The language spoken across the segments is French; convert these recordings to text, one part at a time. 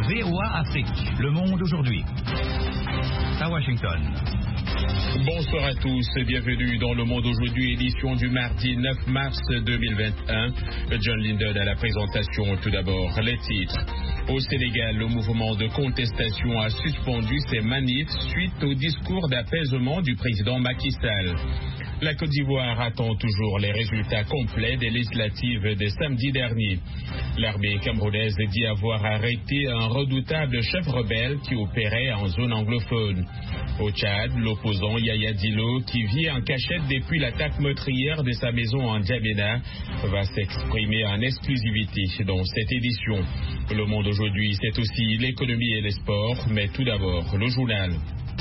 VOA Afrique, le monde aujourd'hui. À Washington. Bonsoir à tous et bienvenue dans Le Monde aujourd'hui, édition du mardi 9 mars 2021. John Linden à la présentation. Tout d'abord, les titres. Au Sénégal, le mouvement de contestation a suspendu ses manifs suite au discours d'apaisement du président Macky Sall. La Côte d'Ivoire attend toujours les résultats complets des législatives de samedi dernier. L'armée camerounaise dit avoir arrêté un redoutable chef rebelle qui opérait en zone anglophone. Au Tchad, l'opposant Yaya Dillo, qui vit en cachette depuis l'attaque meurtrière de sa maison en Djamena, va s'exprimer en exclusivité dans cette édition. Le Monde aujourd'hui, c'est aussi l'économie et les sports, mais tout d'abord, le journal.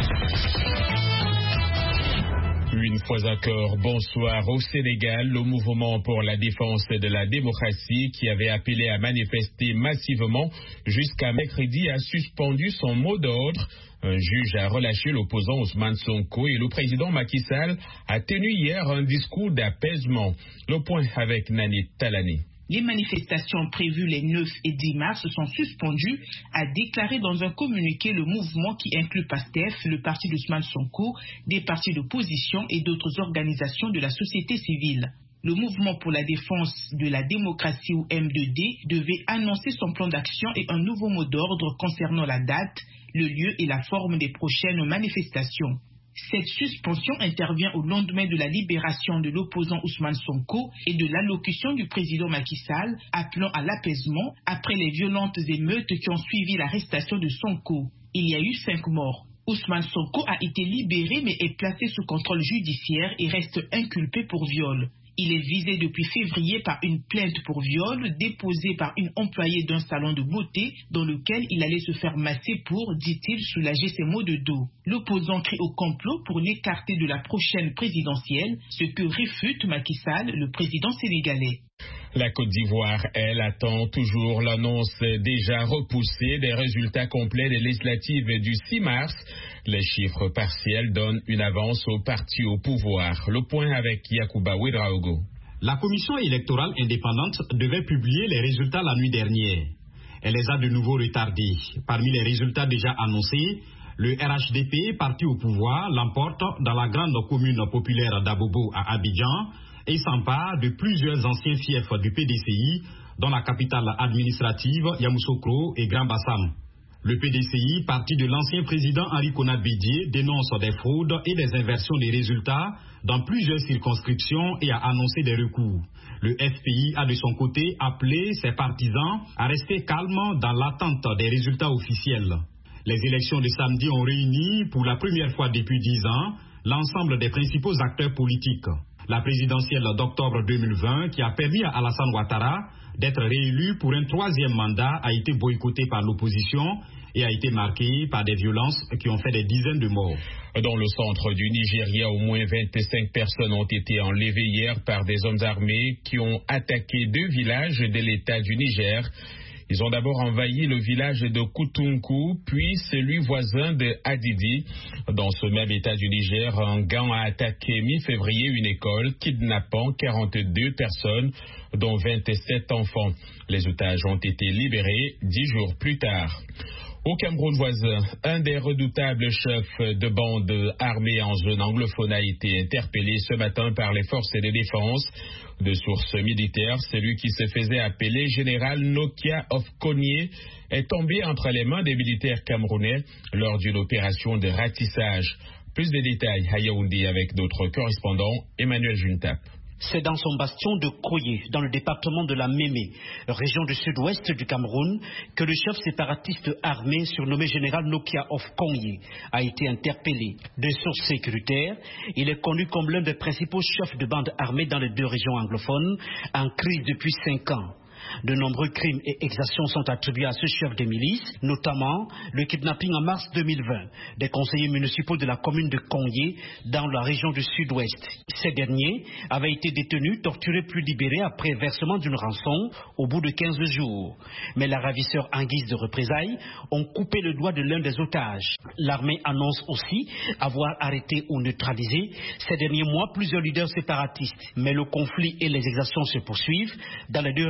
Une fois encore, bonsoir. Au Sénégal, le mouvement pour la défense de la démocratie qui avait appelé à manifester massivement jusqu'à mercredi a suspendu son mot d'ordre. Un juge a relâché l'opposant Ousmane Sonko et le président Macky Sall a tenu hier un discours d'apaisement. Le point avec Nanit Talani. Les manifestations prévues les 9 et 10 mars sont suspendues, a déclaré dans un communiqué le mouvement qui inclut PASTEF, le parti d'Ousmane Sonko, des partis d'opposition et d'autres organisations de la société civile. Le mouvement pour la défense de la démocratie ou M2D devait annoncer son plan d'action et un nouveau mot d'ordre concernant la date, le lieu et la forme des prochaines manifestations. Cette suspension intervient au lendemain de la libération de l'opposant Ousmane Sonko et de l'allocution du président Macky Sall appelant à l'apaisement après les violentes émeutes qui ont suivi l'arrestation de Sonko. Il y a eu 5 morts. Ousmane Sonko a été libéré mais est placé sous contrôle judiciaire et reste inculpé pour viol. Il est visé depuis février par une plainte pour viol déposée par une employée d'un salon de beauté dans lequel il allait se faire masser pour, dit-il, soulager ses maux de dos. L'opposant crie au complot pour l'écarter de la prochaine présidentielle, ce que réfute Macky Sall, le président sénégalais. La Côte d'Ivoire, elle, attend toujours l'annonce déjà repoussée des résultats complets des législatives du 6 mars. Les chiffres partiels donnent une avance au parti au pouvoir. Le point avec Yacouba Ouedraogo. La commission électorale indépendante devait publier les résultats la nuit dernière. Elle les a de nouveau retardés. Parmi les résultats déjà annoncés, le RHDP, parti au pouvoir, l'emporte dans la grande commune populaire d'Abobo à Abidjan et s'empare de plusieurs anciens fiefs du PDCI, dont la capitale administrative Yamoussoukro et Grand Bassam. Le PDCI, parti de l'ancien président Henri Konan Bédié, dénonce des fraudes et des inversions des résultats dans plusieurs circonscriptions et a annoncé des recours. Le FPI a de son côté appelé ses partisans à rester calmes dans l'attente des résultats officiels. Les élections de samedi ont réuni pour la première fois depuis 10 ans l'ensemble des principaux acteurs politiques. La présidentielle d'octobre 2020, qui a permis à Alassane Ouattara d'être réélu pour un 3e mandat, a été boycottée par l'opposition et a été marquée par des violences qui ont fait des dizaines de morts. Dans le centre du Nigeria, au moins 25 personnes ont été enlevées hier par des hommes armés qui ont attaqué 2 villages de l'État du Niger. Ils ont d'abord envahi le village de Koutounkou, puis celui voisin de Adidi. Dans ce même état du Niger, un gang a attaqué mi-février une école, kidnappant 42 personnes, dont 27 enfants. Les otages ont été libérés 10 jours plus tard. Au Cameroun voisin, un des redoutables chefs de bande armée en zone anglophone a été interpellé ce matin par les forces de défense. De sources militaires, celui qui se faisait appeler général Nokia of Kogné est tombé entre les mains des militaires camerounais lors d'une opération de ratissage. Plus de détails à Yaoundé avec d'autres correspondants, Emmanuel Juntap. C'est dans son bastion de Koyé, dans le département de la Mémé, région du sud-ouest du Cameroun, que le chef séparatiste armé surnommé général Nokia of Kogné a été interpellé. De sources sécuritaires, il est connu comme l'un des principaux chefs de bande armée dans les 2 régions anglophones, en crise depuis 5 ans. De nombreux crimes et exactions sont attribués à ce chef de milice, notamment le kidnapping en mars 2020 des conseillers municipaux de la commune de Kongye dans la région du sud-ouest. Ces derniers avaient été détenus, torturés puis libérés après versement d'une rançon au bout de 15 jours. Mais les ravisseurs, en guise de représailles, ont coupé le doigt de l'un des otages. L'armée annonce aussi avoir arrêté ou neutralisé ces derniers mois plusieurs leaders séparatistes. Mais le conflit et les exactions se poursuivent dans les 2 régions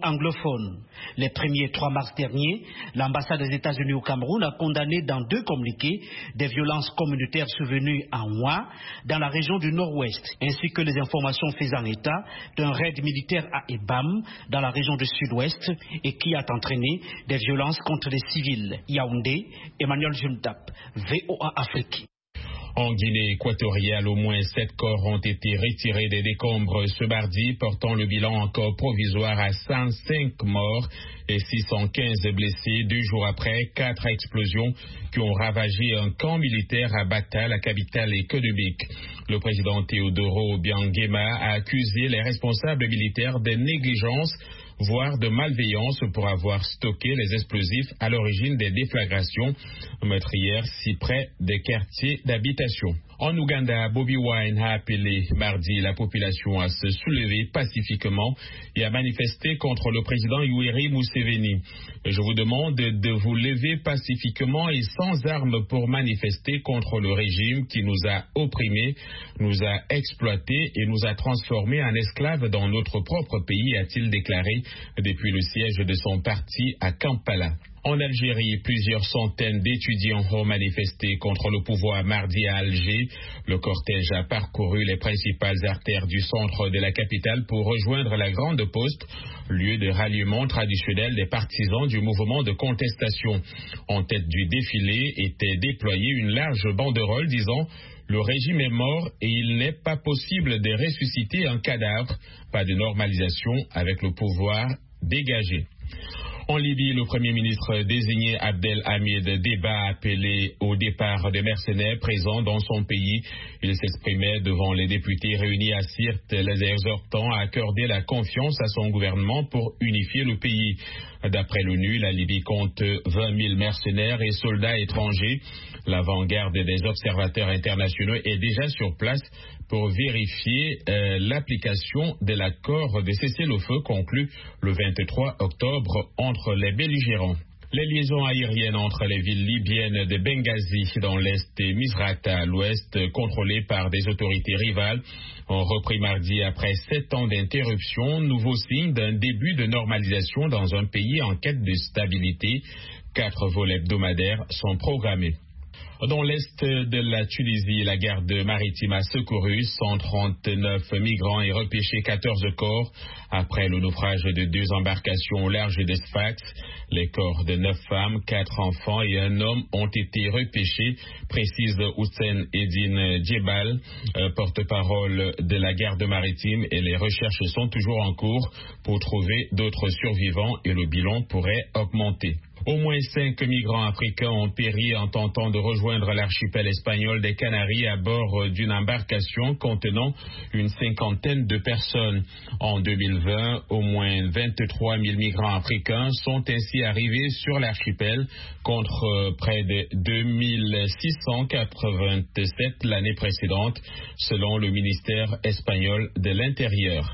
anglophone. Les 1er et 3 mars dernier, l'ambassade des États-Unis au Cameroun a condamné dans 2 communiqués des violences communautaires survenues à Ouah, dans la région du Nord-Ouest, ainsi que les informations faisant état d'un raid militaire à Ebam, dans la région du Sud-Ouest, et qui a entraîné des violences contre les civils. Yaoundé, Emmanuel Juntap, VOA Afrique. En Guinée équatoriale, au moins 7 corps ont été retirés des décombres ce mardi, portant le bilan encore provisoire à 105 morts et 615 blessés, 2 jours après 4 explosions qui ont ravagé un camp militaire à Bata, la capitale économique. Le président Teodoro Obiang-Nguema a accusé les responsables militaires de négligence, voire de malveillance pour avoir stocké les explosifs à l'origine des déflagrations meurtrières si près des quartiers d'habitation. En Ouganda, Bobi Wine a appelé mardi la population à se soulever pacifiquement et à manifester contre le président Yoweri Museveni. Je vous demande de vous lever pacifiquement et sans armes pour manifester contre le régime qui nous a opprimés, nous a exploités et nous a transformés en esclaves dans notre propre pays, a-t-il déclaré depuis le siège de son parti à Kampala. En Algérie, plusieurs centaines d'étudiants ont manifesté contre le pouvoir mardi à Alger. Le cortège a parcouru les principales artères du centre de la capitale pour rejoindre la Grande Poste, lieu de ralliement traditionnel des partisans du mouvement de contestation. En tête du défilé était déployée une large banderole disant « Le régime est mort et il n'est pas possible de ressusciter un cadavre. Pas de normalisation avec le pouvoir dégagé ». En Libye, le Premier ministre désigné Abdelhamid Deba a appelé au départ des mercenaires présents dans son pays. Il s'exprimait devant les députés réunis à Sirte, les exhortant à accorder la confiance à son gouvernement pour unifier le pays. D'après l'ONU, la Libye compte 20 000 mercenaires et soldats étrangers. L'avant-garde des observateurs internationaux est déjà sur place pour vérifier l'application de l'accord de cessez-le-feu conclu le 23 octobre entre les belligérants. Les liaisons aériennes entre les villes libyennes de Benghazi dans l'est et Misrata à l'ouest, contrôlées par des autorités rivales, ont repris mardi après 7 ans d'interruption, nouveau signe d'un début de normalisation dans un pays en quête de stabilité. 4 vols hebdomadaires sont programmés. Dans l'est de la Tunisie, la garde maritime a secouru 139 migrants et repêché 14 corps après le naufrage de 2 embarcations au large de Sfax. Les corps de 9 femmes, 4 enfants et un homme ont été repêchés, précise Hussein Eddine Djebal, porte-parole de la garde maritime, et les recherches sont toujours en cours pour trouver d'autres survivants et le bilan pourrait augmenter. Au moins 5 migrants africains ont péri en tentant de rejoindre l'archipel espagnol des Canaries à bord d'une embarcation contenant une 50aine de personnes. En 2020, au moins 23 000 migrants africains sont ainsi arrivés sur l'archipel contre près de 2687 l'année précédente, selon le ministère espagnol de l'Intérieur.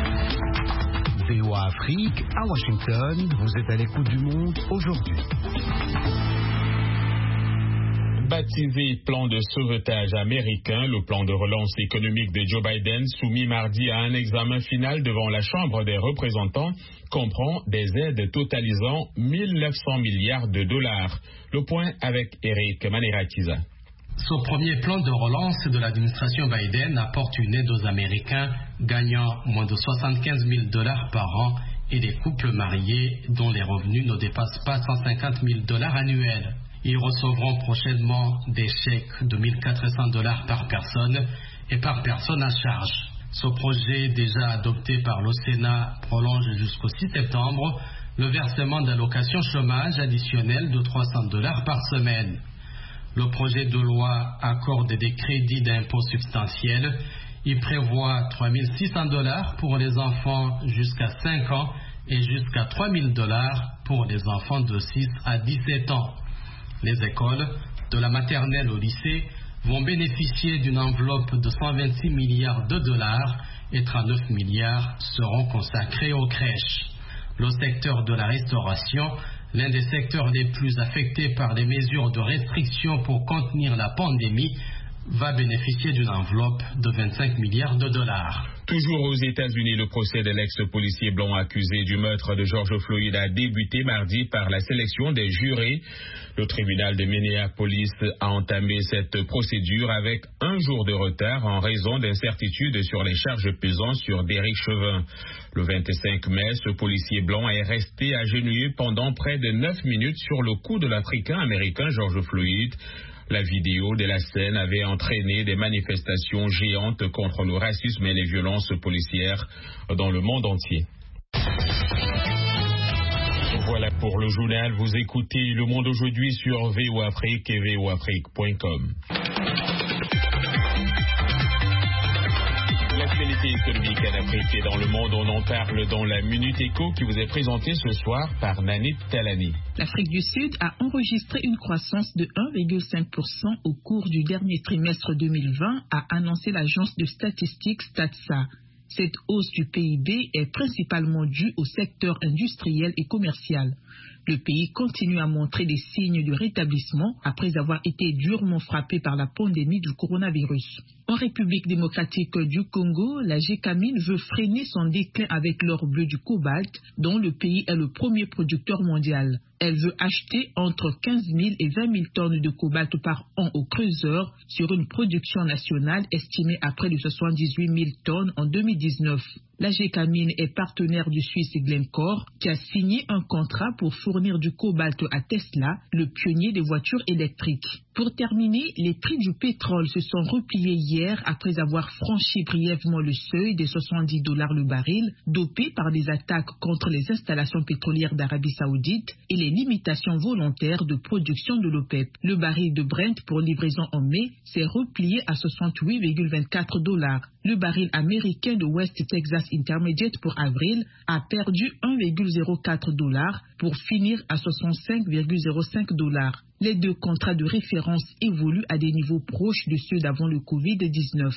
VOA Afrique, à Washington, vous êtes à l'écoute du monde aujourd'hui. Baptisé plan de sauvetage américain, le plan de relance économique de Joe Biden, soumis mardi à un examen final devant la Chambre des représentants, comprend des aides totalisant 1900 milliards de dollars. Le point avec Eric Manirakiza. Ce premier plan de relance de l'administration Biden apporte une aide aux Américains gagnant moins de 75 000 $ par an et les couples mariés dont les revenus ne dépassent pas 150 000 $ annuels. Ils recevront prochainement des chèques de 1 400 $ par personne et par personne à charge. Ce projet, déjà adopté par le Sénat, prolonge jusqu'au 6 septembre le versement d'allocations chômage additionnelles de 300 $ par semaine. Le projet de loi accorde des crédits d'impôt substantiels. Il prévoit 3 600 $ pour les enfants jusqu'à 5 ans et jusqu'à 3 000 $ pour les enfants de 6 à 17 ans. Les écoles, de la maternelle au lycée, vont bénéficier d'une enveloppe de 126 milliards de dollars et 39 milliards seront consacrés aux crèches. Le secteur de la restauration, l'un des secteurs les plus affectés par les mesures de restriction pour contenir la pandémie, va bénéficier d'une enveloppe de 25 milliards de dollars. Toujours aux États-Unis, le procès de l'ex-policier blanc accusé du meurtre de George Floyd a débuté mardi par la sélection des jurés. Le tribunal de Minneapolis a entamé cette procédure avec un jour de retard en raison d'incertitudes sur les charges pesant sur Derek Chauvin. Le 25 mai, ce policier blanc est resté agenouillé pendant près de 9 minutes sur le cou de l'Africain-Américain George Floyd. La vidéo de la scène avait entraîné des manifestations géantes contre le racisme et les violences policières dans le monde entier. Voilà pour le journal. Vous écoutez Le Monde aujourd'hui sur VOA Afrique et voafrique.com. L'actualité économique en Afrique et dans le monde, on en parle dans la Minute Éco qui vous est présentée ce soir par Nanit Talani. L'Afrique du Sud a enregistré une croissance de 1,5% au cours du dernier trimestre 2020, a annoncé l'agence de statistiques Statsa. Cette hausse du PIB est principalement due au secteur industriel et commercial. Le pays continue à montrer des signes de rétablissement après avoir été durement frappé par la pandémie du coronavirus. En République démocratique du Congo, la Gécamine veut freiner son déclin avec l'or bleu du cobalt, dont le pays est le premier producteur mondial. Elle veut acheter entre 15 000 et 20 000 tonnes de cobalt par an au creuseur sur une production nationale estimée à près de 78 000 tonnes en 2019. La Gécamine est partenaire du Suisse Glencore qui a signé un contrat pour fournir du cobalt à Tesla, le pionnier des voitures électriques. Pour terminer, les prix du pétrole se sont repliés hier après avoir franchi brièvement le seuil des $70 le baril, dopé par des attaques contre les installations pétrolières d'Arabie Saoudite et les limitations volontaires de production de l'OPEP. Le baril de Brent pour livraison en mai s'est replié à $68,24. Le baril américain de West Texas Intermediate pour avril a perdu $1,04 pour finir à $65,05. Les deux contrats de référence évoluent à des niveaux proches de ceux d'avant le Covid-19.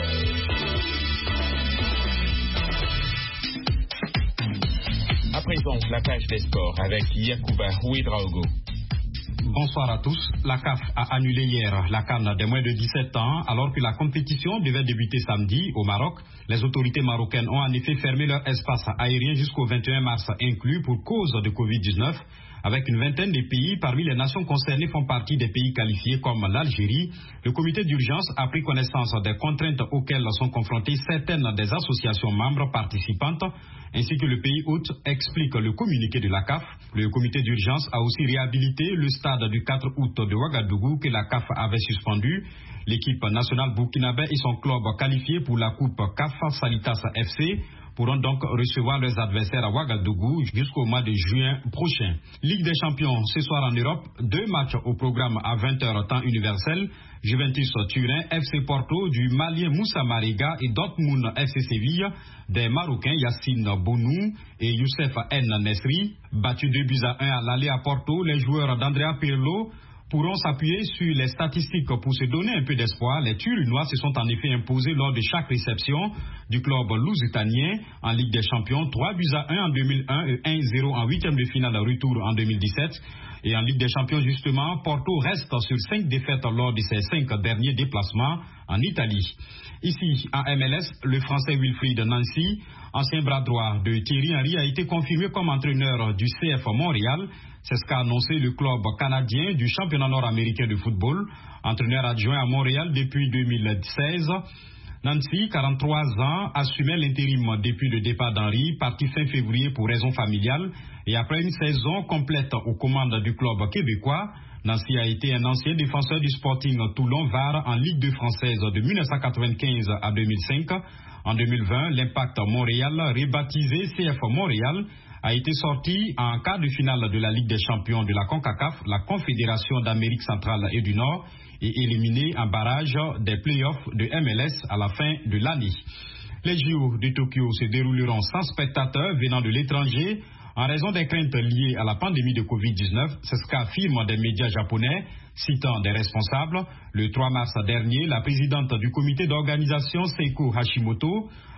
À présent, la page des sports avec Yacouba Ouedraogo. Bonsoir à tous. La CAF a annulé hier la CAN des moins de 17 ans alors que la compétition devait débuter samedi au Maroc. Les autorités marocaines ont en effet fermé leur espace aérien jusqu'au 21 mars inclus pour cause de Covid-19. Avec une vingtaine de pays, parmi les nations concernées font partie des pays qualifiés comme l'Algérie. Le comité d'urgence a pris connaissance des contraintes auxquelles sont confrontées certaines des associations membres participantes, ainsi que le pays hôte, explique le communiqué de la CAF. Le comité d'urgence a aussi réhabilité le stade du 4 août de Ouagadougou que la CAF avait suspendu. L'équipe nationale burkinabé et son club qualifiés pour la Coupe CAF Salitas FC pourront donc recevoir leurs adversaires à Ouagadougou jusqu'au mois de juin prochain. Ligue des champions ce soir en Europe, 2 matchs au programme à 20h temps universel. Juventus Turin, FC Porto du Malien Moussa Marega et Dortmund FC Séville des Marocains Yassine Bonou et Youssef N Nesri. Battus 2-1 à l'aller à Porto, les joueurs d'Andrea Pirlo pourront s'appuyer sur les statistiques pour se donner un peu d'espoir. Les Turinois se sont en effet imposés lors de chaque réception du club lousitanien en Ligue des Champions, 3-1 en 2001 et 1-0 en huitième de finale retour en 2017. Et en Ligue des Champions justement, Porto reste sur 5 défaites lors de ses 5 derniers déplacements en Italie. Ici, en MLS, le Français Wilfried Nancy, ancien bras droit de Thierry Henry, a été confirmé comme entraîneur du CF Montréal. C'est ce qu'a annoncé le club canadien du championnat nord-américain de football, entraîneur adjoint à Montréal depuis 2016. Nancy, 43 ans, assumait l'intérim depuis le départ d'Henry, parti fin février pour raisons familiales. Et après une saison complète aux commandes du club québécois, Nancy a été un ancien défenseur du Sporting Toulon-Var en Ligue 2 française de 1995 à 2005. En 2020, l'Impact Montréal, rebaptisé CF Montréal, a été sorti en quart de finale de la Ligue des champions de la CONCACAF, la Confédération d'Amérique centrale et du Nord, et éliminé en barrage des playoffs de MLS à la fin de l'année. Les JO de Tokyo se dérouleront sans spectateurs venant de l'étranger en raison des craintes liées à la pandémie de Covid-19. C'est ce qu'affirment des médias japonais, citant des responsables. Le 3 mars dernier, la présidente du comité d'organisation, Seiko Hashimoto,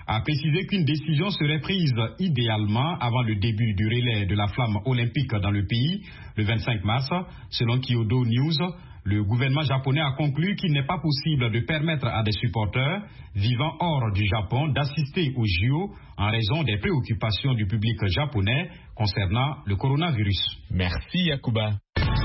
a précisé qu'une décision serait prise idéalement avant le début du relais de la flamme olympique dans le pays, le 25 mars. Selon Kyodo News, le gouvernement japonais a conclu qu'il n'est pas possible de permettre à des supporters vivant hors du Japon d'assister aux JO en raison des préoccupations du public japonais concernant le coronavirus. Merci Yacouba.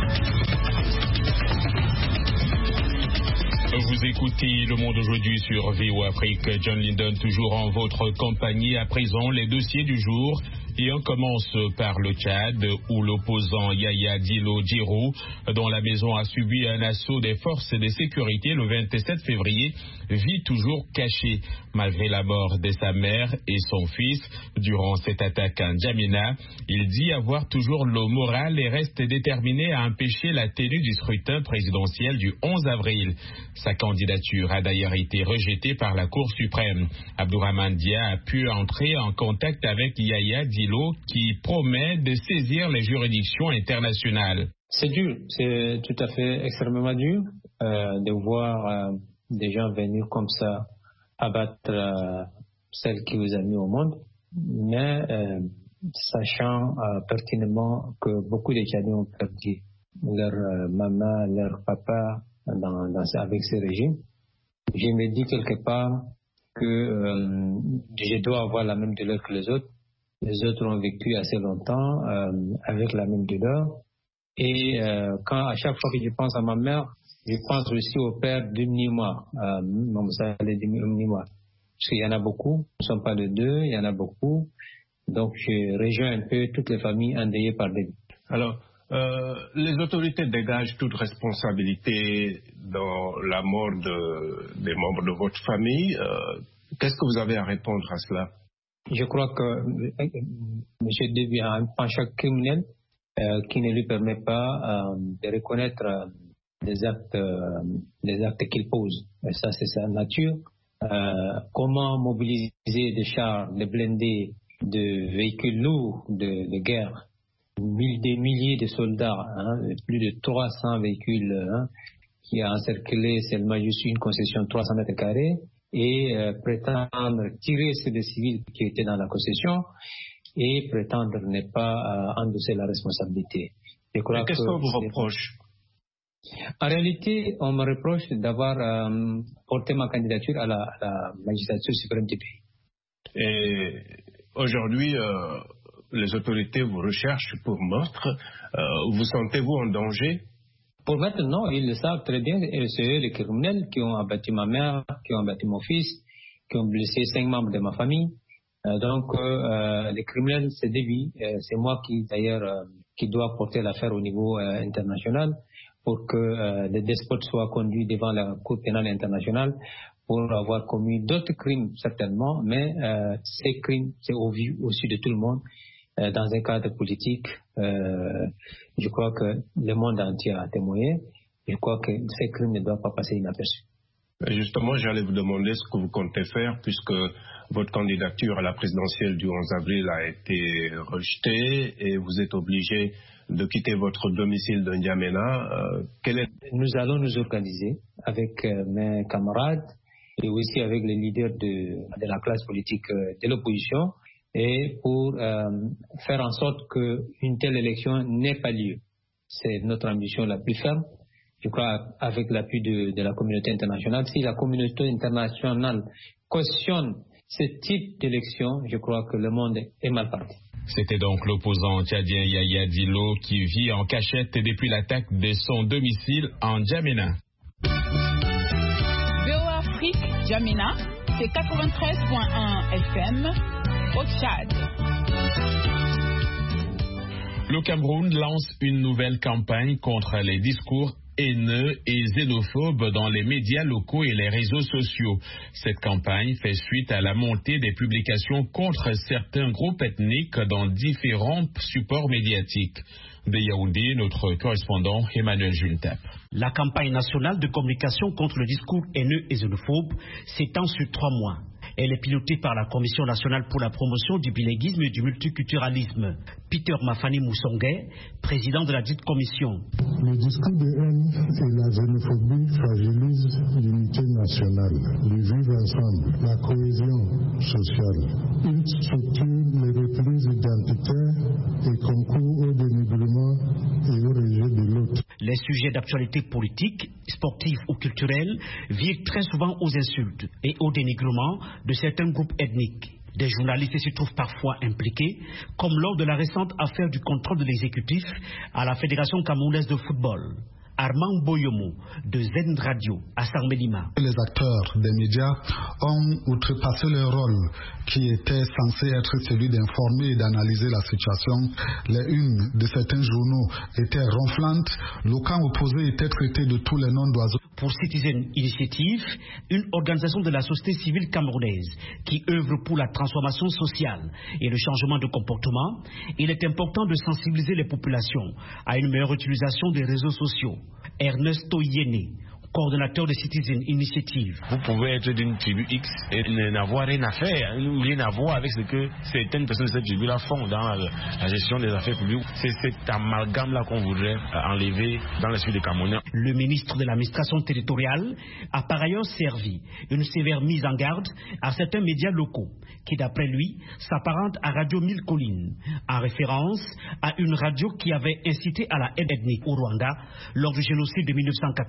Vous écoutez Le Monde aujourd'hui sur VOA Afrique. John Linden, toujours en votre compagnie. À présent, les dossiers du jour. Et on commence par le Tchad, où l'opposant Yaya Dilo Djiro, dont la maison a subi un assaut des forces de sécurité le 27 février, vit toujours caché, malgré la mort de sa mère et son fils. Durant cette attaque en N'Djamena, il dit avoir toujours le moral et reste déterminé à empêcher la tenue du scrutin présidentiel du 11 avril. Sa candidature a d'ailleurs été rejetée par la Cour suprême. Abdourahmane Dia a pu entrer en contact avec Yaya Dilo, qui promet de saisir les juridictions internationales. C'est dur, c'est tout à fait extrêmement dur de voir des gens venir comme ça abattre celle qui vous a mis au monde, mais sachant pertinemment que beaucoup de Tchadiens ont perdu leur maman, leur papa avec ce régime, je me dis quelque part que je dois avoir la même douleur que les autres. Les autres ont vécu assez longtemps avec la même douleur. Et à chaque fois que je pense à ma mère, je pense aussi au père de Mnima, parce qu'il y en a beaucoup. Nous ne sommes pas de deux, il y en a beaucoup. Donc je rejoins un peu toutes les familles endeuillées par des... Alors, les autorités dégagent toute responsabilité dans la mort des membres de votre famille. Qu'est-ce que vous avez à répondre à cela? Je crois que M. Déby a un penchant criminel qui ne lui permet pas de reconnaître les actes qu'il pose. Et ça, c'est sa nature. Comment mobiliser des chars, des blindés, de véhicules lourds de guerre, des milliers de soldats, plus de 300 véhicules qui a encerclé seulement juste une concession de 300 mètres carrés, et prétendre tirer sur des civils qui étaient dans la concession et prétendre ne pas endosser la responsabilité. Qu'est-ce qu'on vous reproche? En réalité, on me reproche d'avoir porté ma candidature à la magistrature suprême du pays. Et aujourd'hui, les autorités vous recherchent pour meurtre. Vous sentez-vous en danger? Pour maintenant, ils le savent très bien, et c'est eux les criminels qui ont abattu ma mère, qui ont abattu mon fils, qui ont blessé 5 membres de ma famille. Donc, les criminels, c'est Déby. C'est moi qui dois porter l'affaire au niveau international pour que les despotes soient conduits devant la Cour pénale internationale pour avoir commis d'autres crimes, certainement, mais ces crimes, c'est au vu au-dessus de tout le monde. Dans un cadre politique, je crois que le monde entier a témoigné. Je crois que ces crimes ne doivent pas passer inaperçus. Justement, j'allais vous demander ce que vous comptez faire, puisque votre candidature à la présidentielle du 11 avril a été rejetée et vous êtes obligé de quitter votre domicile de N'Djamena. Nous allons nous organiser avec mes camarades et aussi avec les leaders de la classe politique de l'opposition, et pour faire en sorte qu'une telle élection n'ait pas lieu. C'est notre ambition la plus ferme. Je crois avec l'appui de la communauté internationale. Si la communauté internationale cautionne ce type d'élection, je crois que le monde est mal parti. C'était donc l'opposant tchadien Yaya Dilo qui vit en cachette depuis l'attaque de son domicile en N'Djamena. VOA Afrique, N'Djamena, c'est 93.1 FM. Au Tchad. Le Cameroun lance une nouvelle campagne contre les discours haineux et xénophobes dans les médias locaux et les réseaux sociaux. Cette campagne fait suite à la montée des publications contre certains groupes ethniques dans différents supports médiatiques. De Yaoundé, notre correspondant Emmanuel Juntap. La campagne nationale de communication contre le discours haineux et xénophobe s'étend sur 3 mois. Elle est pilotée par la Commission nationale pour la promotion du bilinguisme et du multiculturalisme. Peter Mafani Moussongé, président de la dite commission. Le discours de haine et la xénophobie fragilisent l'unité nationale, le vivre ensemble, la cohésion sociale. Ils structurent les reprises identitaires et concourent au dénigrement et au rejet de l'autre. Les sujets d'actualité politique, sportive ou culturelle virent très souvent aux insultes et au dénigrement de certains groupes ethniques. Des journalistes s'y trouvent parfois impliqués, comme lors de la récente affaire du contrôle de l'exécutif à la Fédération camerounaise de football. Armand Boyomo de Zen Radio à Sarmelima. Les acteurs des médias ont outrepassé leur rôle qui était censé être celui d'informer et d'analyser la situation. Les unes de certains journaux étaient ronflantes, le camp opposé était traité de tous les noms d'oiseaux. Pour Citizen Initiative, une organisation de la société civile camerounaise qui œuvre pour la transformation sociale et le changement de comportement, il est important de sensibiliser les populations à une meilleure utilisation des réseaux sociaux. Ernesto Yene, coordonnateur de Citizen Initiative. Vous pouvez être d'une tribu X et n'avoir rien à faire, rien à voir avec ce que certaines personnes de cette tribu-là font dans la gestion des affaires publiques. C'est cet amalgame-là qu'on voudrait enlever dans l'esprit des Camerounais. Le ministre de l'administration territoriale a par ailleurs servi une sévère mise en garde à certains médias locaux qui, d'après lui, s'apparentent à Radio 1000 Collines, en référence à une radio qui avait incité à la haine ethnique au Rwanda lors du génocide de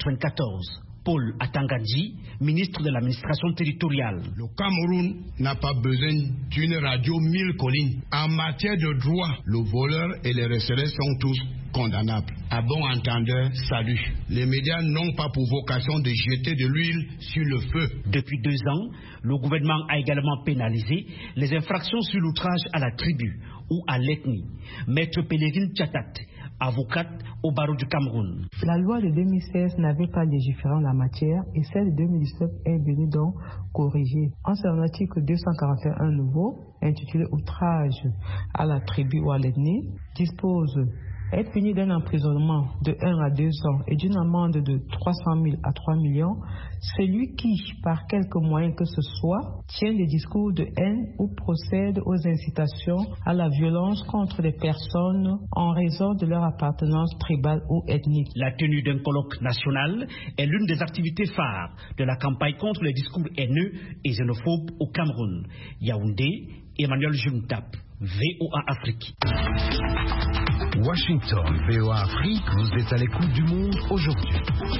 1994. Paul Atangandji, ministre de l'administration territoriale. Le Cameroun n'a pas besoin d'une radio 1000 collines. En matière de droit, le voleur et les receveurs sont tous condamnables. À bon entendeur, salut. Les médias n'ont pas pour vocation de jeter de l'huile sur le feu. Depuis 2 ans, le gouvernement a également pénalisé les infractions sur l'outrage à la tribu ou à l'ethnie. Maître Pélérine Tchatat, avocate au barreau du Cameroun. La loi de 2016 n'avait pas légiféré en la matière et celle de 2017 est venue donc corriger. En son article 241 nouveau, intitulé Outrage à la tribu ou à l'ethnie, dispose être puni d'un emprisonnement de 1 à 2 ans et d'une amende de 300 000 à 3 millions, celui qui, par quelque moyen que ce soit, tient des discours de haine ou procède aux incitations à la violence contre les personnes en raison de leur appartenance tribale ou ethnique. La tenue d'un colloque national est l'une des activités phares de la campagne contre les discours haineux et xénophobes au Cameroun. Yaoundé, Emmanuel Juntap, VOA Afrique. Washington, VOA Afrique, vous êtes à l'écoute du monde aujourd'hui.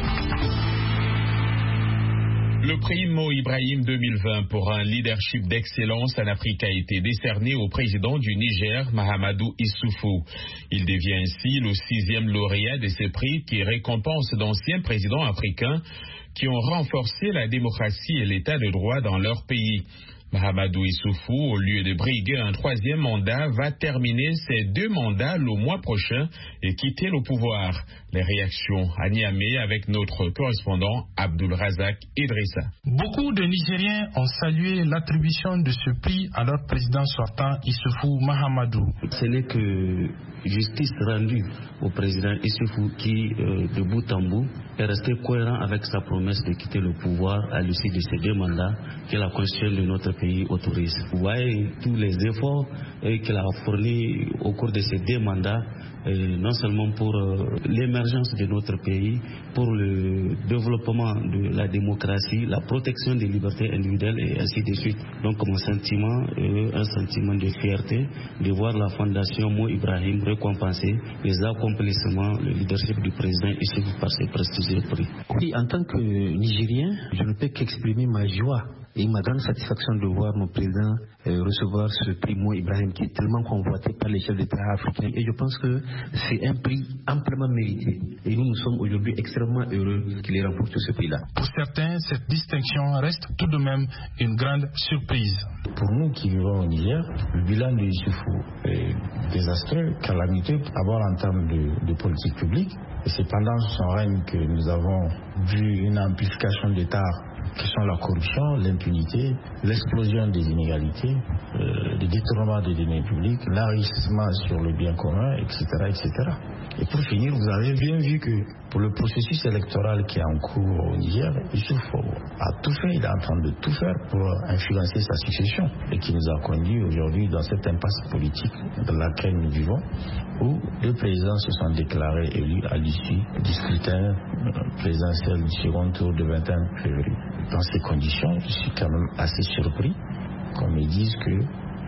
Le prix Mo Ibrahim 2020 pour un leadership d'excellence en Afrique a été décerné au président du Niger, Mahamadou Issoufou. Il devient ainsi le 6e lauréat de ces prix qui récompense d'anciens présidents africains qui ont renforcé la démocratie et l'état de droit dans leur pays. Mahamadou Issoufou, au lieu de briguer un 3e mandat, va terminer ses 2 mandats le mois prochain et quitter le pouvoir. Les réactions à Niamey avec notre correspondant Abdul Razak Idrissa. Beaucoup de Nigériens ont salué l'attribution de ce prix à leur président sortant Issoufou Mahamadou. Ce n'est que justice rendue au président Issoufou qui, de bout en bout, est resté cohérent avec sa promesse de quitter le pouvoir à l'issue de ces 2 mandats que la constitution de notre pays autorise. Vous voyez tous les efforts qu'il a fournis au cours de ces 2 mandats, non seulement pour l'émergence de notre pays, pour le développement de la démocratie, la protection des libertés individuelles et ainsi de suite. Donc mon sentiment est un sentiment de fierté de voir la fondation Mo Ibrahim récompenser les accomplissements, le leadership du président Issoufou par ses prestigieux prix. Oui, en tant que Nigérien, je ne peux qu'exprimer ma joie et ma grande satisfaction de voir mon président recevoir ce prix Mo Ibrahim qui est tellement convoité par les chefs d'État africains. Et je pense que c'est un prix amplement mérité. Et nous sommes aujourd'hui extrêmement heureux qu'il ait remporté ce prix-là. Pour certains, cette distinction reste tout de même une grande surprise. Pour nous qui vivons au Niger, le bilan de Issoufou est désastreux, calamiteux, d'abord en termes de politique publique. Et c'est pendant son règne que nous avons vu une amplification d'état qui sont la corruption, l'impunité, l'explosion des inégalités, le détournement des deniers publics, l'enrichissement sur le bien commun, etc., etc. Et pour finir, vous avez bien vu que pour le processus électoral qui est en cours au Niger, Issouf a tout fait, il est en train de tout faire pour influencer sa succession et qui nous a conduits aujourd'hui dans cette impasse politique dans laquelle nous vivons, où deux présidents se sont déclarés élus à l'issue du scrutin présidentiel du second tour de 21 février. Dans ces conditions, je suis quand même assez surpris qu'on me dise que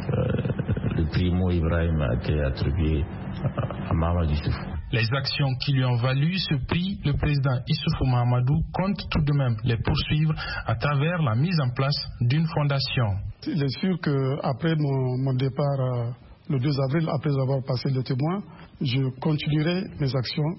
le primo Ibrahim a été attribué à Mahamadou Issoufou. Les actions qui lui ont valu ce prix, le président Issoufou Mahamadou compte tout de même les poursuivre à travers la mise en place d'une fondation. Il est sûr qu'après mon départ le 2 avril, après avoir passé le témoin, je continuerai mes actions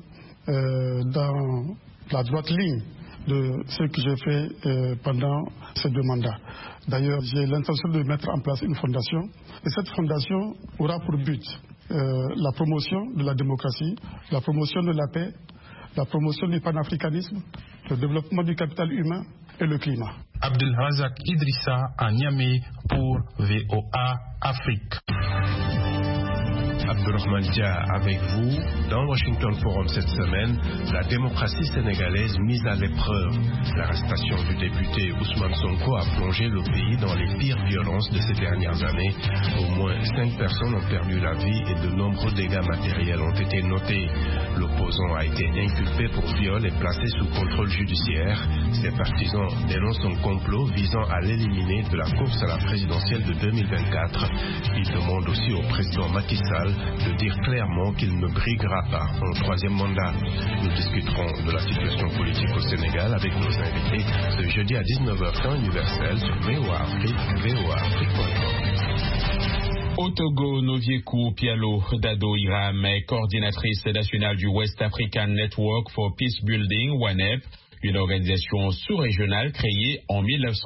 dans la droite ligne de ce que j'ai fait pendant ces 2 mandats. D'ailleurs, j'ai l'intention de mettre en place une fondation et cette fondation aura pour but la promotion de la démocratie, la promotion de la paix, la promotion du panafricanisme, le développement du capital humain et le climat. Abdelrazak Idrissa à Niamey pour VOA Afrique. Abdelrahman Dia avec vous. Dans Washington Forum cette semaine, la démocratie sénégalaise mise à l'épreuve. L'arrestation du député Ousmane Sonko a plongé le pays dans les pires violences de ces dernières années. Au moins 5 personnes ont perdu la vie et de nombreux dégâts matériels ont été notés. L'opposant a été inculpé pour viol et placé sous contrôle judiciaire. Ses partisans dénoncent un complot visant à l'éliminer de la course à la présidentielle de 2024. Ils demandent aussi au président Macky Sall de dire clairement qu'il ne briguera pas un 3e mandat. Nous discuterons de la situation politique au Sénégal avec nos invités ce jeudi à 19h temps universel sur VOA Afrique, voafrique.com. Au Togo, Noviekou Pialo Dado Iram est coordinatrice nationale du West African Network for Peace Building, WANEP, une organisation sous-régionale créée en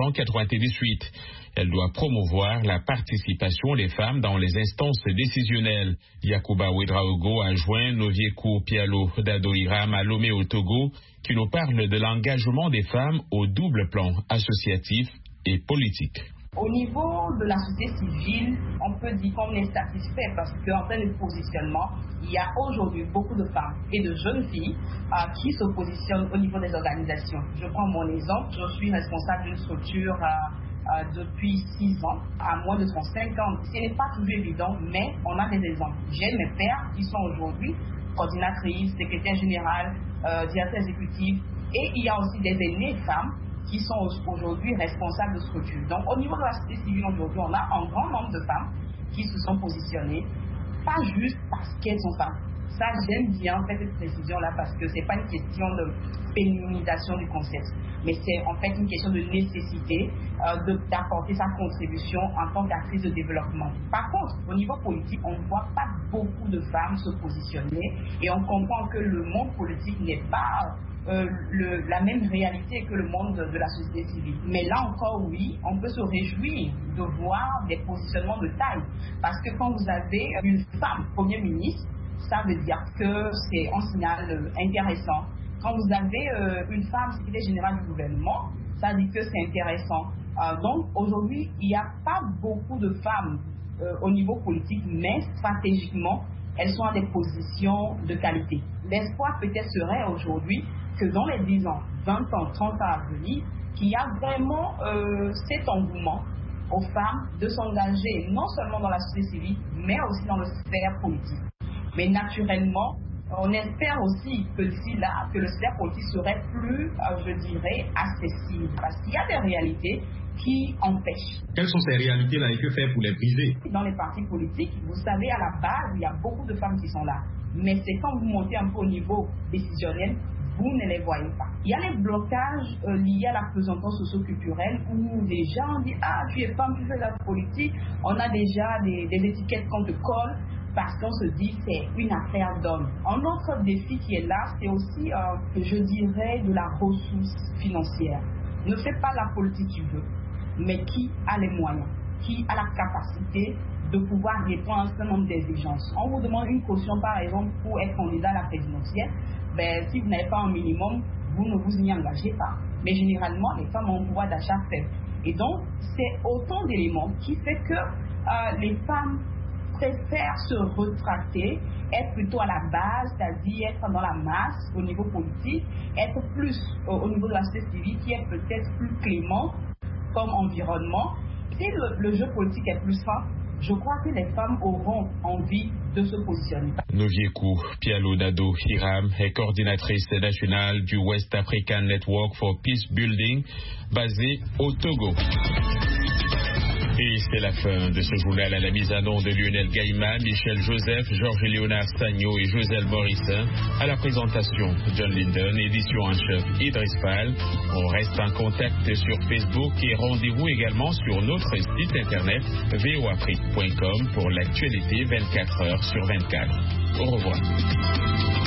1998. Elle doit promouvoir la participation des femmes dans les instances décisionnelles. Yacouba Ouedraogo a joint Noviekou Pialo Dado Iram à Lomé au Togo, qui nous parle de l'engagement des femmes au double plan associatif et politique. Au niveau de la société civile, on peut dire qu'on est satisfait parce qu'en termes de positionnement, il y a aujourd'hui beaucoup de femmes et de jeunes filles qui se positionnent au niveau des organisations. Je prends mon exemple, je suis responsable d'une structure depuis 6 ans, à moins de 35 ans. Ce n'est pas toujours évident, mais on a des exemples. J'ai mes pères qui sont aujourd'hui coordinatrices, secrétaires générales, directeurs exécutifs, et il y a aussi des aînées femmes qui sont aujourd'hui responsables de structures. Donc au niveau de la société civile aujourd'hui, on a un grand nombre de femmes qui se sont positionnées, pas juste parce qu'elles sont femmes. Ça, j'aime bien cette précision-là parce que ce n'est pas une question de féminisation du concept, mais c'est en fait une question de nécessité d'apporter sa contribution en tant qu'actrice de développement. Par contre, au niveau politique, on ne voit pas beaucoup de femmes se positionner et on comprend que le monde politique n'est pas la même réalité que le monde de la société civile. Mais là encore, oui, on peut se réjouir de voir des positionnements de taille. Parce que quand vous avez une femme Premier ministre, ça veut dire que c'est un signal intéressant. Quand vous avez une femme secrétaire générale du gouvernement, ça dit que c'est intéressant. Donc aujourd'hui, il n'y a pas beaucoup de femmes au niveau politique, mais stratégiquement, elles sont à des positions de qualité. L'espoir peut-être serait aujourd'hui que dans les 10 ans, 20 ans, 30 ans à venir, qu'il y a vraiment cet engouement aux femmes de s'engager non seulement dans la société civile, mais aussi dans le sphère politique. Mais naturellement, on espère aussi que d'ici là, que le sphère politique serait plus, je dirais, accessible. Parce qu'il y a des réalités qui empêchent. Quelles sont ces réalités-là et que faire pour les briser? Dans les partis politiques, vous savez, à la base, il y a beaucoup de femmes qui sont là. Mais c'est quand vous montez un peu au niveau décisionnel, vous ne les voyez pas. Il y a les blocages liés à la présentation socio-culturelle où les gens disent « Ah, tu es femme, tu fais la politique ». On a déjà des étiquettes qu'on te colle parce qu'on se dit c'est une affaire d'homme. Un autre défi qui est là, c'est aussi, je dirais, de la ressource financière. Ne fais pas la politique que tu veux, mais qui a les moyens, qui a la capacité de pouvoir répondre à un certain nombre d'exigences. On vous demande une caution, par exemple, pour être candidat à la présidentielle. Ben, si vous n'avez pas un minimum, vous ne vous y engagez pas. mais généralement, les femmes ont un pouvoir d'achat faible. Et donc, c'est autant d'éléments qui fait que les femmes préfèrent se retracter, être plutôt à la base, c'est-à-dire être dans la masse au niveau politique, être plus au niveau de la société civile qui est peut-être plus clément comme environnement. Si le jeu politique est plus fin, je crois que les femmes auront envie de se positionner. Novieku Pialo Dado Hiram est coordinatrice nationale du West African Network for Peace Building basée au Togo. Et c'est la fin de ce journal à la mise à nom de Lionel Gaïma, Michel Joseph, Georges-Léonard Sagno et Joselle Morissin. À la présentation, John Linden, édition en chef Idriss Fall. On reste en contact sur Facebook et rendez-vous également sur notre site internet voafrique.com pour l'actualité 24 heures sur 24. Au revoir.